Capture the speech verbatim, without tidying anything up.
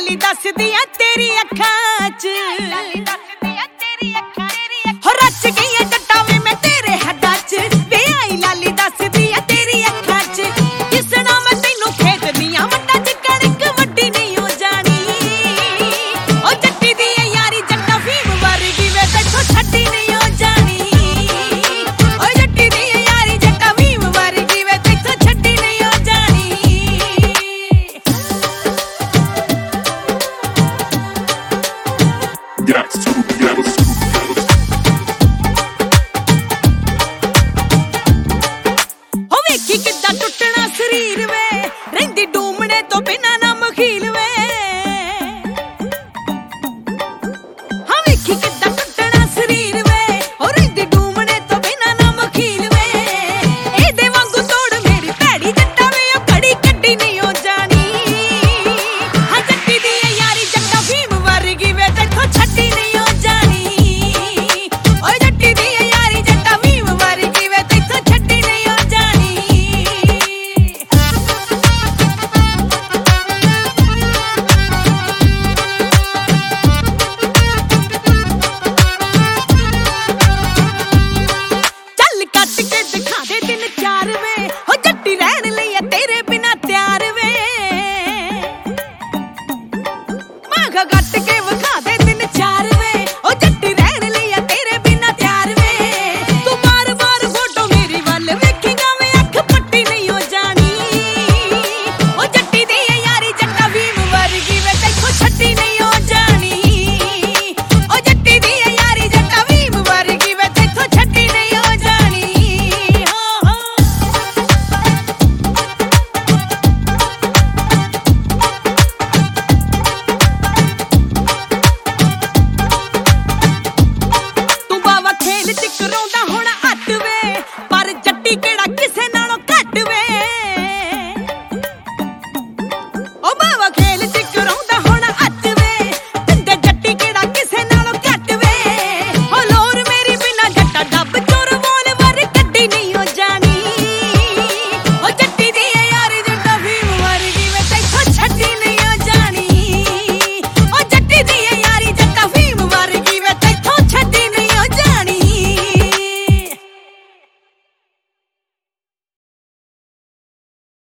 ਲਾਲੀ ਦੱਸਦੀ ਆ ਤੇਰੀ ਅੱਖਾਂ 'ਚ ਹੋ ਰੱਜ ਗਈਆਂ ਜੱਟਾਂ ਵੇ ਮੈਂ ਤੇਰੇ ਹੱਡਾਂ 'ਚ ਵੇ ਆਈ ਲਾਲੀ ਦੱਸਦੀ ਆ ਤੇਰੀ ਅੱਖਾਂ 'ਚ ਕਿਸ ਨਾਲ ਮੈਂ ਤੈਨੂੰ ਖੇਡਦੀ ਆ ਵੱਡਾ ਚ ਕਣਕ ਵੱਡੀ ਨਹੀਂ ਹੋ ਜਾਣੀ ਉਹ ਜੱਟੀ ਦੀ ਯਾਰੀ ਜੱਟਾ ਫੀਮ ਵਰਗੀ ਵੇ ਤੈਥੋਂ ਛੱਡੀ ਨਹੀਂ ਹੋ ਜਾਣੀ ਉਹ ਜੱਟੀ ਦੀ ਯਾਰੀ ਜੱਟਾ ਫੀਮ ਵਰਗੀ ਵੇ ਤੈਥੋਂ ਛੱਡੀ ਨਹੀਂ ਹੋ ਜਾਣੀ Gas to gas to ਹੋ ਵੇਖੀ ਕਿੱਦਾਂ ਟੁੱਟਣਾ ਸਰੀਰ ਵੇ ਰਹਿੰਦੀ ਡੂਮਣੇ ਤੋਂ ਬਿਨਾਂ ਨਾ ਮਖੀਲ ਵੇ ਹਾਂ ਵੇਖੀ ਕਿੱਦਾਂ ਟੁੱਟਣਾ ਸਰੀਰ ਵੇ ਹੋ ਰਹਿੰਦੀ ਡੂਮਣੇ ਤੋਂ ਬਿਨਾਂ ਨਾ ਮਖੀਲ ਵੇ ਇਹਦੇ ਵਾਂਗੂ ਤੋੜ ਮੇਰੀ ਭੈੜੀ ਜੱਟਾ ਵੇ ਉਹ ਕੜੀ ਕੱਢੀ ਨਹੀਂ ਹੋ ਜਾਣੀ ਹਾਂ ਜੱਟੀ ਦੀ ਯਾਰੀ ਜੱਟਾ ਫੀਮ ਵਰਗੀ ਵੇ ਤੈਥੋਂ ਛੱਡੀ ਨਹੀਂ ਹੋ ਜਾਣੀ ਓਏ ਜੱਟੀ ਦੀ ਯਾਰੀ ਜੱਟਾ ਫੀਮ ਵਰਗੀ ਵੇ ਤੈਥੋਂ ਛੱਡੀ ਨਹੀਂ ਹੋ ਜਾਣੀ ਚੱਲ ਕੱਟ ਕੇ ਦਿਖਾ ਦੇ ਤਿੰਨ ਚਾਰ ਵੇ ਹੋ ਜੱਟੀ ਰਹਿਣ ਲਈ ਆ ਤੇਰੇ ਬਿਨਾ ਤਿਆਰ ਵੇ ਮਾਂਗਾ ਕੱਟ ਕੇ